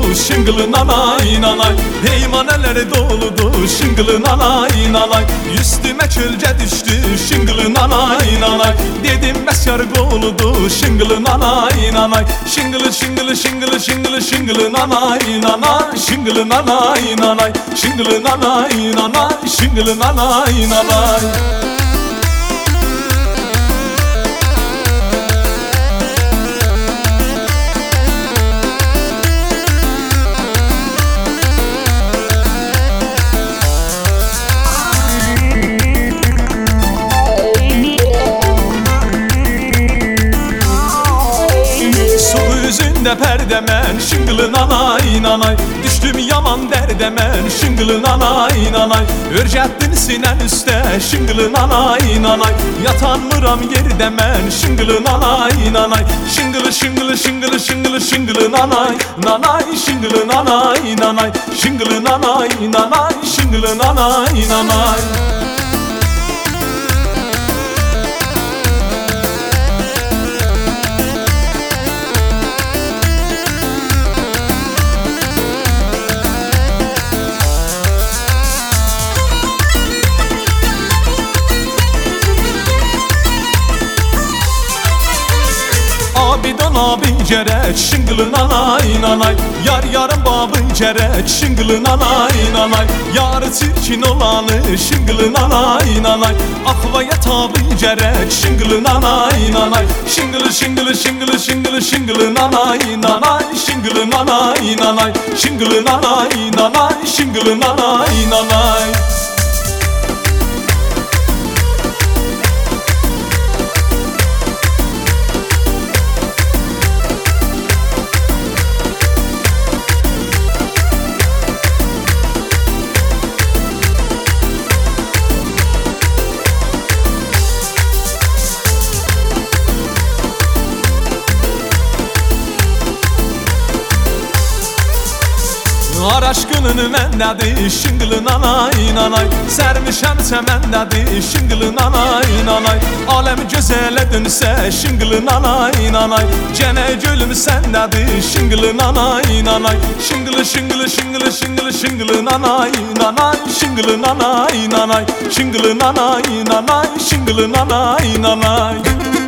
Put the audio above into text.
şıngılı nanay nanay. Heymaneleri doludu şıngılı nanay nanay. Üstüme çölce düştü şıngılı nanay nanay. Dedim mesyar goludu şıngılı nanay nanay. Şıngılı şıngılı şıngılı şıngılı şıngılı nanay nanay. Şıngılı nanay nanay. Şıngılı nanay nanay. Şıngılı nanay nanay. Yüzünde perdemen şıngılı nanay nanay. Düştüm yaman derdemen şıngılı nanay nanay. Örcettin sinen üste şıngılı nanay nanay. Yatan mıram yerdemen şıngılı nanay nanay. Şıngılı şıngılı şıngılı şıngılı şıngılı nanay nanay. Şıngılı nanay nanay. Şıngılı nanay nanay. Şıngılı nanay nanay. Abidon abi ceret şıngılı nanay nanay. Yar yarın babı ceret şıngılı nanay nanay. Yarı çirkin olanı şıngılı nanay nanay. Akvaya tabi ceret şıngılı nanay nanay. Şıngılı şıngılı şıngılı şıngılı şıngılı nanay nanay. Şıngılı nanay nanay. Şıngılı nanay nanay. Şıngılı nanay nanay. Ar aşkının mendədir şıngılı nanay nanay. Sərmişəm çəməndədir şıngılı nanay nanay. Aləm gözələ dönsə şıngılı nanay nanay. Cənə gölüm səndədir şıngılı nanay nanay. Şıngılı şıngılı şıngılı şıngılı şıngılı nanay nanay. Şıngılı nanay nanay. Şıngılı nanay nanay. Şıngılı nanay nanay.